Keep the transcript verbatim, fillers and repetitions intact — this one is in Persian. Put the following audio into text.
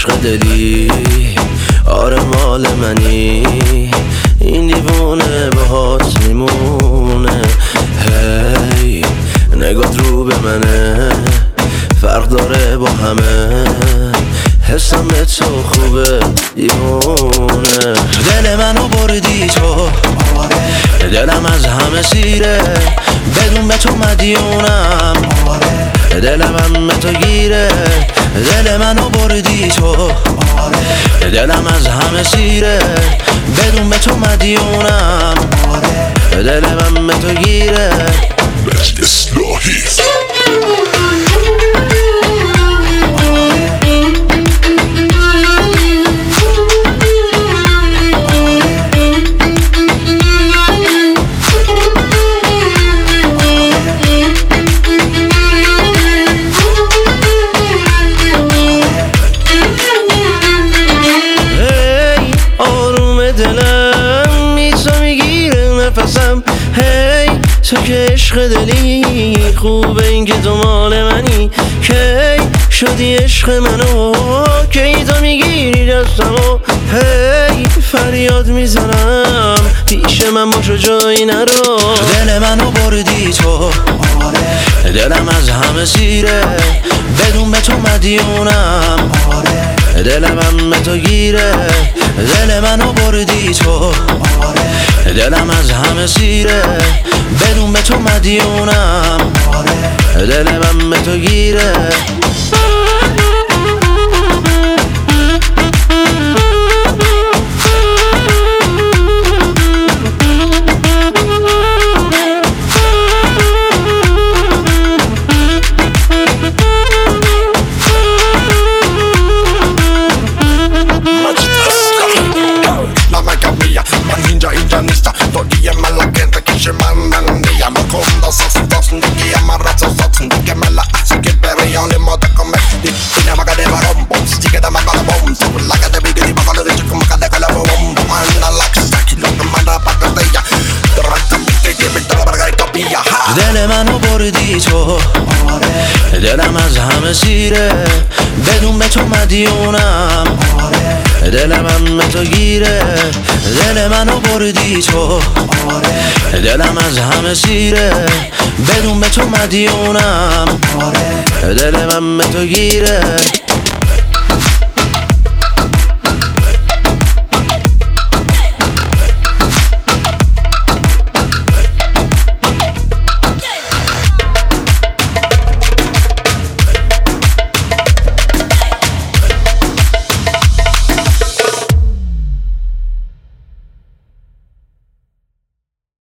عشق دلی آره مال منی، این دیوونه باهات میمونه. هی نگات رو به منه، فرق داره با همه، حسم به تو خوبه دیوونه. دل منو بردی تو، دلم از همه سیره، بدون به تو مدیونم، دلم هم به تو گیره. دل منو بردی تو، دلم از همه سیره، بدون به تو مدیونم، دلم هم به تو گیره. دلم میتو میگیره نفسم، هی تو که عشق دلی خوبه، این که تو مال منی، کی شدی عشق منو، کی تو میگیری دستمو، هی فریاد میزنم پیش من باشو جایی نرو. دل منو بردی تو، دلم از همه سیره، بدون به تو مدیونم، دلم هم به تو گیره. دل منو بردی تو، دلم از همه سیره، بدون به تو مدیونم، دلم هم به تو گیره. دل منو بردی تو، دلم از همه سیره، بدون به تو مدیونم، دلم هم به تو گیره. دل منو بردی تو، دلم از همه سیره، بدون به تو مدیونم، دلم هم به تو گیره.